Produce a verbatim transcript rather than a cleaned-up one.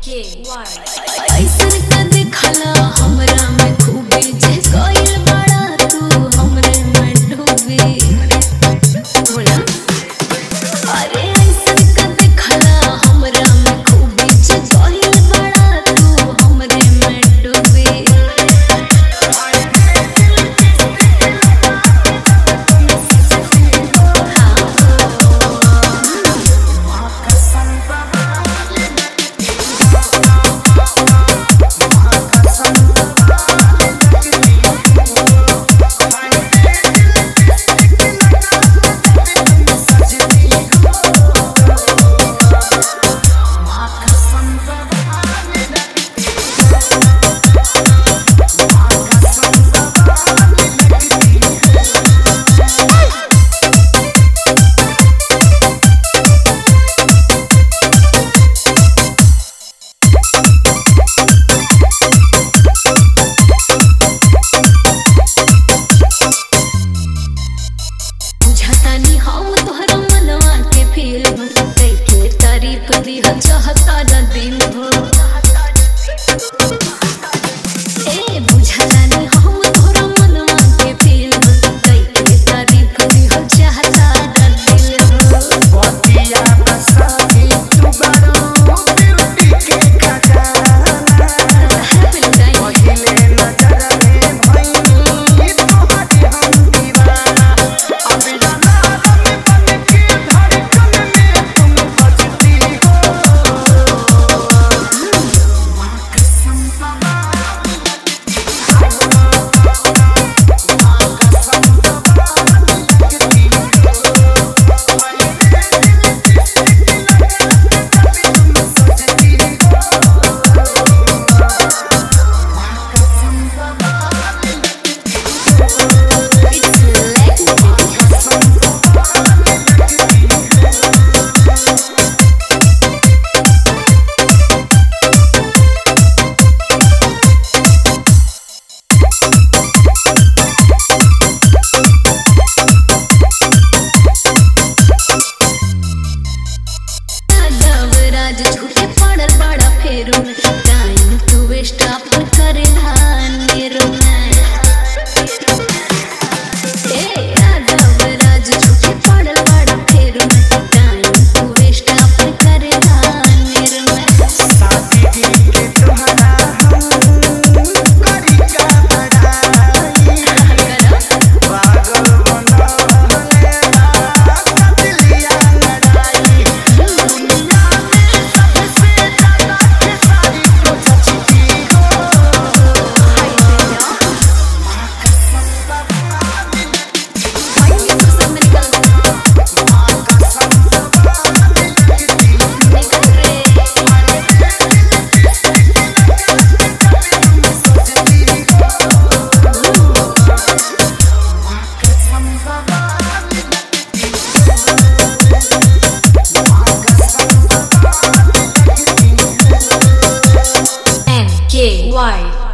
K Y ऐसन का देखला हमरा में खूबी जे कोइल बड़ा तू हमरे में डूबी बोला अरे ऐसन का देखला हमरा में खूबी जे कोइल बड़ा तू हमरे में डूबी हम तोहरा मनवा के फील भरते के तारीफ दिहल चाहता न दिन भर ए बुझला नहीं हम तोहरा मनवा के फील भरते के तारीफ दिहल चाहता न दिल भर बतिया बसानी तू बड़ो ब्यूटी के खजाना पहिले नजर में भइनी तोहरी हम दीवाना अभी जाना बन बन के धड़कन में तुम बजती हो माँ कसम बाबा माँ कसम बाबा लगती राज झूठे पड़ल बड़ा फेरू में टाइम तू वेस्ट अपन करे हानेर में ए राजव राज झूठे पड़ल बड़ा फेरू में टाइम तू वेस्ट अपन करे हानेर में शादी के तोहरा हम करी का बड़ाई पागल बनवले कतलिया लड़ाई दुनिया में सबसे ज्यादा खेसारी तो चचती हो माँ कसम बाबा भाई तू सब निकल माँ कसम बाबा लगती निकल रे N K Y